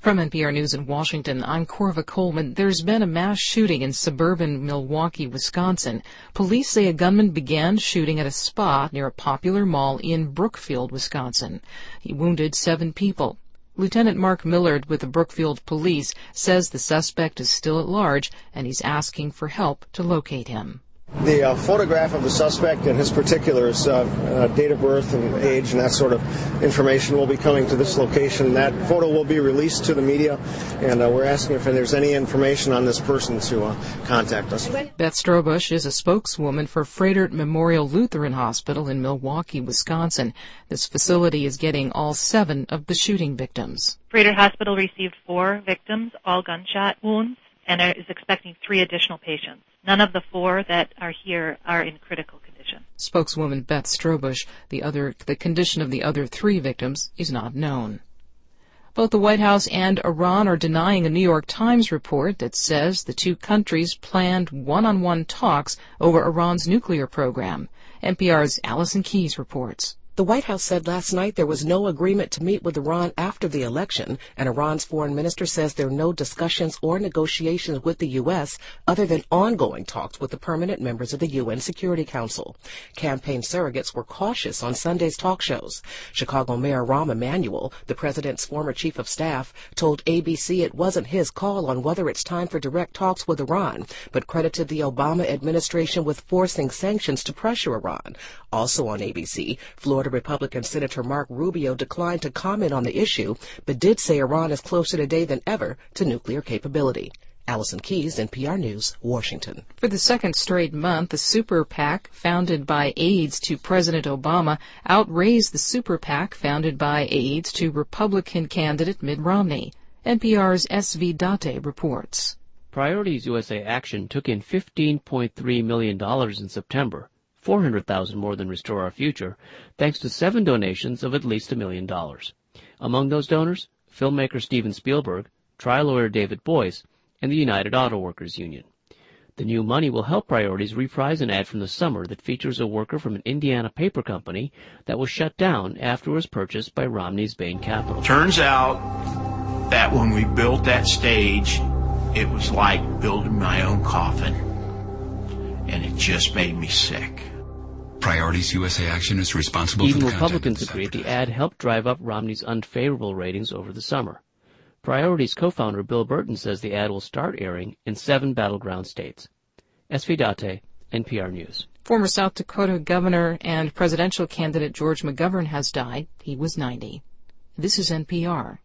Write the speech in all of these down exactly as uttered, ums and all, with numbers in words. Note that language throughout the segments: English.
From N P R News in Washington, I'm Corva Coleman. There's been a mass shooting in suburban Milwaukee, Wisconsin. Police say a gunman began shooting at a spa near a popular mall in Brookfield, Wisconsin. He wounded seven people. Lieutenant Mark Millard with the Brookfield Police says the suspect is still at large and he's asking for help to locate him. The uh, photograph of the suspect and his particulars, uh, uh, date of birth and age and that sort of information will be coming to this location. That photo will be released to the media, and uh, we're asking if there's any information on this person to uh, contact us. Beth Strobush is a spokeswoman for Froedtert Memorial Lutheran Hospital in Milwaukee, Wisconsin. This facility is getting all seven of the shooting victims. Froedtert Hospital received four victims, all gunshot wounds, and is expecting three additional patients. None of the four that are here are in critical condition. Spokeswoman Beth Strobush, the other, the condition of the other three victims is not known. Both the White House and Iran are denying a New York Times report that says the two countries planned one-on-one talks over Iran's nuclear program. N P R's Allison Keyes reports. The White House said last night there was no agreement to meet with Iran after the election, and Iran's foreign minister says there are no discussions or negotiations with the U S other than ongoing talks with the permanent members of the U N Security Council. Campaign surrogates were cautious on Sunday's talk shows. Chicago Mayor Rahm Emanuel, the president's former chief of staff, told A B C it wasn't his call on whether it's time for direct talks with Iran, but credited the Obama administration with forcing sanctions to pressure Iran. Also on A B C, Florida Republican Senator Mark Rubio declined to comment on the issue, but did say Iran is closer today than ever to nuclear capability. Allison Keyes, N P R News, Washington. For the second straight month, the Super PAC, founded by aides to President Obama, outraised the Super PAC founded by aides to Republican candidate Mitt Romney. N P R's S V Date reports. Priorities U S A Action took in fifteen point three million dollars in September, four hundred thousand dollars more than Restore Our Future, thanks to seven donations of at least a million dollars. Among those donors, filmmaker Steven Spielberg, trial lawyer David Boyce, and the United Auto Workers Union. The new money will help Priorities reprise an ad from the summer that features a worker from an Indiana paper company that was shut down after it was purchased by Romney's Bain Capital. Turns out that when we built that stage, it was like building my own coffin, and it just made me sick. Priorities U S A Action is responsible Even for the Republicans agree the ad helped drive up Romney's unfavorable ratings over the summer. Priorities co-founder Bill Burton says the ad will start airing in seven battleground states. S V Date, N P R News. Former South Dakota governor and presidential candidate George McGovern has died. He was ninety. This is N P R.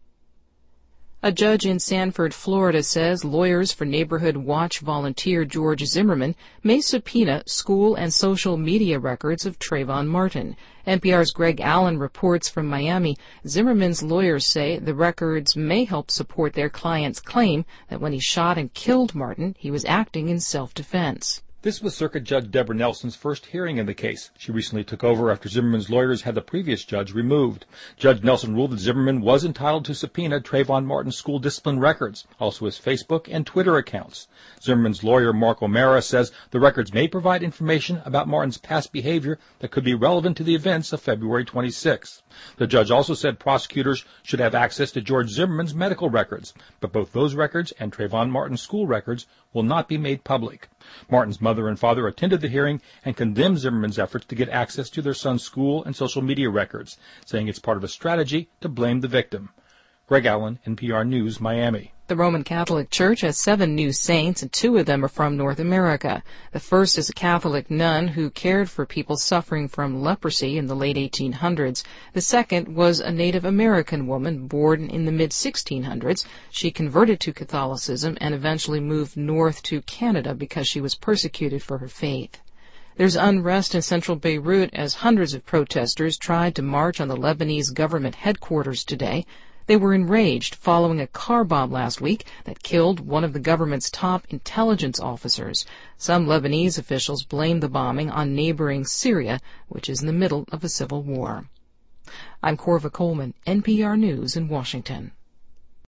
A judge in Sanford, Florida, says lawyers for Neighborhood Watch volunteer George Zimmerman may subpoena school and social media records of Trayvon Martin. N P R's Greg Allen reports from Miami. Zimmerman's lawyers say the records may help support their client's claim that when he shot and killed Martin, he was acting in self-defense. This was Circuit Judge Deborah Nelson's first hearing in the case. She recently took over after Zimmerman's lawyers had the previous judge removed. Judge Nelson ruled that Zimmerman was entitled to subpoena Trayvon Martin's school discipline records, also his Facebook and Twitter accounts. Zimmerman's lawyer, Mark O'Mara, says the records may provide information about Martin's past behavior that could be relevant to the events of February twenty-sixth. The judge also said prosecutors should have access to George Zimmerman's medical records, but both those records and Trayvon Martin's school records will not be made public. Martin's mother and father attended the hearing and condemned Zimmerman's efforts to get access to their son's school and social media records, saying it's part of a strategy to blame the victim. Greg Allen, N P R News, Miami. The Roman Catholic Church has seven new saints, and two of them are from North America. The first is a Catholic nun who cared for people suffering from leprosy in the late eighteen hundreds. The second was a Native American woman born in the mid sixteen hundreds. She converted to Catholicism and eventually moved north to Canada because she was persecuted for her faith. There's unrest in central Beirut as hundreds of protesters tried to march on the Lebanese government headquarters today. They were enraged following a car bomb last week that killed one of the government's top intelligence officers. Some Lebanese officials blame the bombing on neighboring Syria, which is in the middle of a civil war. I'm Corva Coleman, N P R News in Washington.